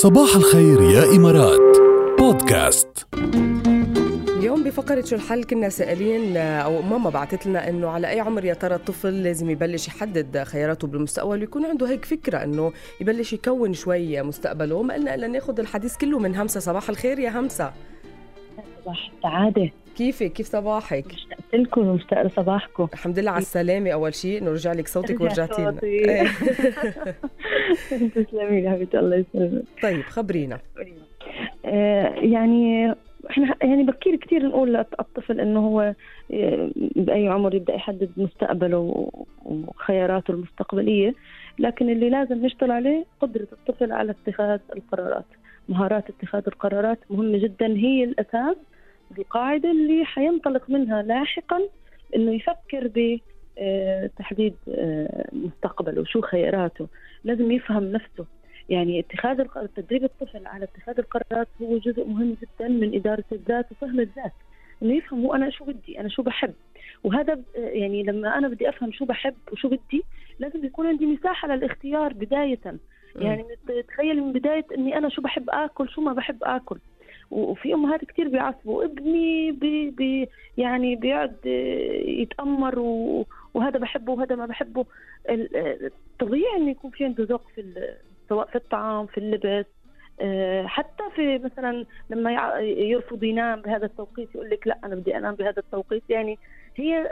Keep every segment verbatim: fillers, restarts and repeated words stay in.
صباح الخير يا إمارات بودكاست. اليوم بفقرة شو الحل كنا سائلين أو ماما بعتت لنا إنه على أي عمر يا ترى الطفل لازم يبلش يحدد خياراته بالمستقبل ويكون عنده هيك فكرة إنه يبلش يكون شوي مستقبله. ما قلنا إلا ناخد الحديث كله من همسة. صباح الخير يا همسة. صباح السعادة. كيفك؟ كيف صباحك؟ مشتاقة لكم ومشتاقة لصباحكم. الحمد لله على السلامة. أول شيء نرجع لك صوتك ورجعتي لنا. تسلمي لي حبيبتي، الله يسلمك. طيب خبرينا. آه يعني احنا يعني بكير كتير نقول للطفل انه هو باي عمر يبدا يحدد مستقبله وخياراته المستقبليه، لكن اللي لازم نشتغل عليه قدره الطفل على اتخاذ القرارات. مهارات اتخاذ القرارات مهمه جدا، هي الاساس، القاعده اللي حينطلق منها لاحقا انه يفكر بتحديد مستقبله، شو خياراته. لازم يفهم نفسه. يعني اتخاذ القرار، تدريب الطفل على اتخاذ القرارات هو جزء مهم جدا من إدارة الذات وفهم الذات، إنه يفهم هو أنا شو بدي، أنا شو بحب. وهذا يعني لما أنا بدي أفهم شو بحب وشو بدي، لازم يكون عندي مساحة للاختيار بداية. يعني تخيل من بداية إني أنا شو بحب آكل، شو ما بحب آكل. وفي أمهات كتير بيعصبوا ابني بي بي يعني بيقعد يتأمر وهذا بحبه وهذا ما بحبه. طبيعي إنه يكون في عنده ذوق في سواء في الطعام، في اللبس، حتى في مثلا لما يرفض ينام بهذا التوقيت يقول لك لا أنا بدي أنام بهذا التوقيت. يعني هي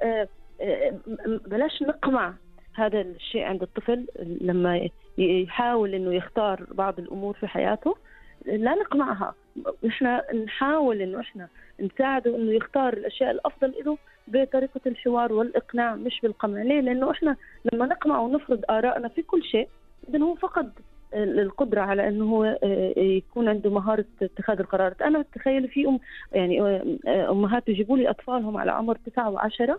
بلاش نقمع هذا الشيء عند الطفل لما يحاول إنه يختار بعض الأمور في حياته، لا نقمعها. إحنا نحاول إنه إحنا نساعده إنه يختار الأشياء الأفضل له بطريقة الحوار والإقناع، مش بالقمع. ليه؟ لأنه إحنا لما نقمع ونفرض آرائنا في كل شيء، إذن هو فقد القدرة على أنه هو يكون عنده مهارة اتخاذ القرارات. أنا تخيل في أم يعني أمهات يجيبوا لي أطفالهم على عمر تسعة وعشرة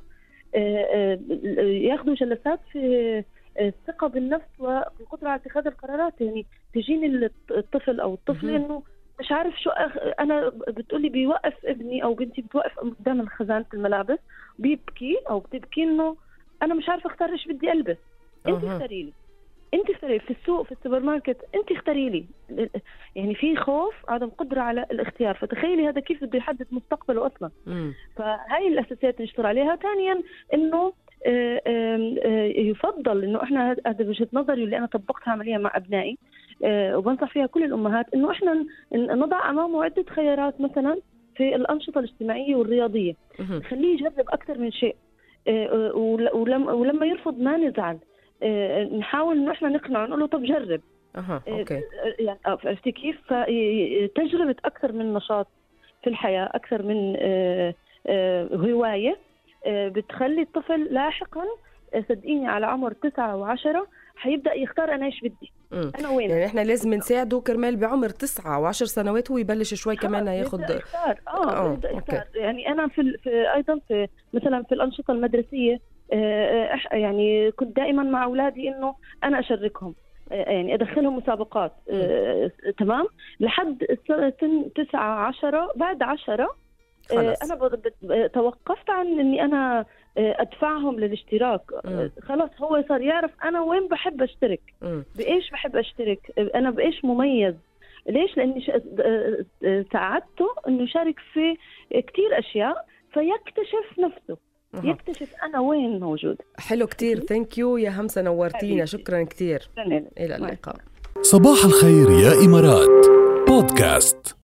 ياخذوا جلسات في الثقة بالنفس والقدرة على اتخاذ القرارات. يعني تجيني الطفل أو الطفل إنه مش عارف شو أخ... أنا بتقولي بيوقف ابني أو بنتي بتوقف قدام خزانة الملابس بيبكي أو بتبكي إنه أنا مش عارفة أختار إيش بدي ألبس. أنت اختاري لي، انت اختاري في السوق، في السوبر ماركت، انت اختاري لي. يعني في خوف، عدم قدرة على الاختيار. فتخيلي هذا كيف بده يحدد مستقبله اصلا. مم. فهاي الاساسيات نشتغل عليها. ثانيا انه يفضل انه احنا، هذا وجهة نظري اللي انا طبقتها عمليا مع ابنائي وبنصح فيها كل الامهات، انه احنا نضع امامه عدة خيارات مثلا في الانشطة الاجتماعية والرياضية. خليه يجرب اكثر من شيء، ولما يرفض ما نزعل، نحاول إنه إحنا نقنعه، نقول له طب جرب. أها أوكي. يعني عرفتي كيف؟ فتجربة أكثر من نشاط في الحياة، أكثر من هواية، بتخلي الطفل لاحقا صدقيني على عمر تسعة وعشرة حيبدأ يختار أنا إيش بدي. مم. أنا وين؟ يعني إحنا لازم نساعده كرمال بعمر تسعة وعشر سنوات هو يبلش شوي كمان ياخد. يختار. آه, آه. يختار. يعني أنا في, في أيضا في مثلا في الأنشطة المدرسية، يعني كنت دائما مع أولادي إنه أنا أشاركهم، يعني أدخلهم مسابقات. آه، تمام لحد سن تسعة عشرة. بعد عشرة آه، أنا توقفت عن إني أنا أدفعهم للاشتراك. آه، خلاص هو صار يعرف أنا وين بحب أشترك، م. بإيش بحب أشترك، أنا بإيش مميز. ليش؟ لأني ساعدته إنه يشارك في كتير أشياء فيكتشف نفسه، يكتشف أنا وين موجود. حلو كتير. ثانك يو يا همسة، نورتينا. شكرا كتير. إلى اللقاء. صباح الخير يا إمارات بودكاست.